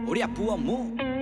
Oria pua mu.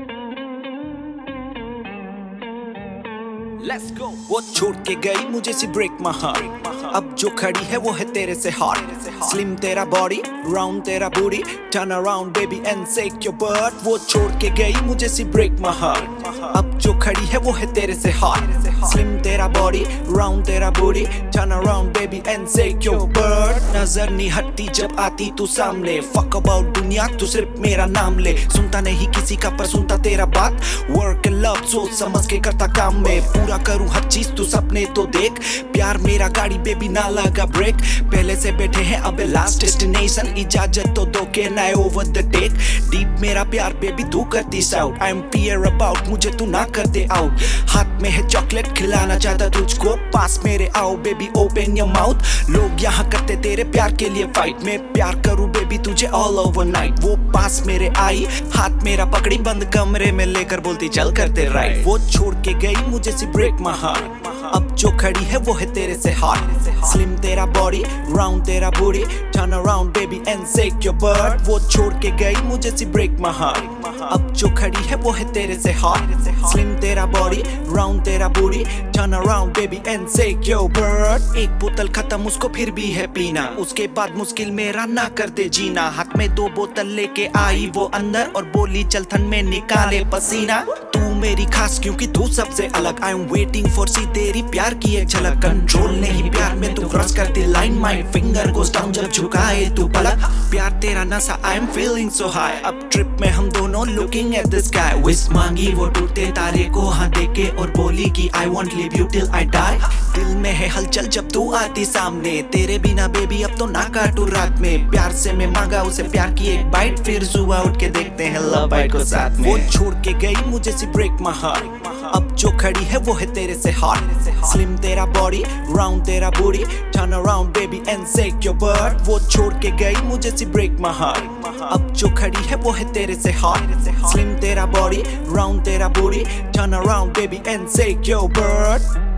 Let's go. वो छोड़ के गई मुझे सी ब्रेक माय हार्ट, अब जो खड़ी है वो है तेरे से हॉट। स्लिम तेरा बॉडी, राउंड तेरा booty, turn around baby and shake your butt. वो छोड़ के गई मुझे सी ब्रेक माय हार्ट, अब जो खड़ी है वो है तेरे से हॉट। स्लिम तेरा बॉडी, राउंड तेरा booty, turn around baby and shake your butt. नजर नहीं हटती जब आती तू सामने, फक अबाउट दुनिया तू सिर्फ मेरा नाम ले। सुनता नहीं किसी का पर सुनता तेरा बात, वर्क एंड लव सोच समझ के करता काम में। पूरा करूं हर चीज तू सपने तो देख, प्यार मेरा गाड़ी बेबी ना लगा ब्रेक। पहले से बैठे हैं अब लास्ट डेस्टिनेशन, इजाजत तो दो के ना ओवर द टेक। डीप मेरा प्यार बेबी तू करती साउट, आई एम पियर अबाउट मुझे तू ना कर दे आउट। हाथ में है चॉकलेट खिलाना चाहता तुझको, पास मेरे आओ बेबी ओपन योर माउथ। लोग यहाँ करते तेरे प्यार के लिए फाइट, मैं प्यार करूं बेबी तुझे ऑल ओवर नाइट। वो पास मेरे आई, हाथ मेरा पकड़ी, बंद कमरे में लेकर बोलती चल करते राइट। वो छोड़ के गई मुझे सी ब्रेक माय हार्ट, अब जो खड़ी है वो है तेरे से हॉट। स्लिम तेरा बॉडी, राउंड तेरा booty, turn around baby and shake your butt. वो छोड़ के गई मुझे सी ब्रेक माय हार्ट, अब जो खड़ी है वो है तेरे से हॉट। स्लिम तेरा बॉडी, राउंड तेरा booty, turn around baby and shake your butt. एक बोतल खत्म उसको फिर भी है पीना, उसके बाद मुश्किल मेरा ना करते जीना। हाथ में 2 बोतल लेके आई वो अंदर और बोली चल थन में निकाले पसीना। तू मेरी खास क्योंकि तू सबसे अलग, I am waiting for see तेरी प्यार की एक झलक। कंट्रोल नहीं प्यार में तू क्रॉस करती line, my finger goes down जब झुकाए तू पलक। प्यार तेरा नशा, I am feeling so high, अब ट्रिप में हम दोनों looking at the sky. Wish मांगी वो टूटे तारे को हाँ देके और बोली कि I won't leave you till I die. दिल में है हलचल जब तू आती सामने, तेरे बिना बेबी अब तो ना काटू रात में। प्यार से मैं मांगा उसे प्यार की एक बाइट, फिर सुबह उठ के देखते हैं लव बाइट को साथ में। वो छोड़ के गई मुझे सी ब्रेक माय हार्ट, अब जो खड़ी है वो है तेरे से हॉट। स्लिम तेरा बॉडी, राउंड तेरा booty, turn around baby and shake your butt. वो छोड़ के गई मुझे सी ब्रेक माय हार्ट, अब जो खड़ी है वो है तेरे से हॉट। स्लिम तेरा बॉडी, राउंड तेरा booty, turn around baby and shake your but.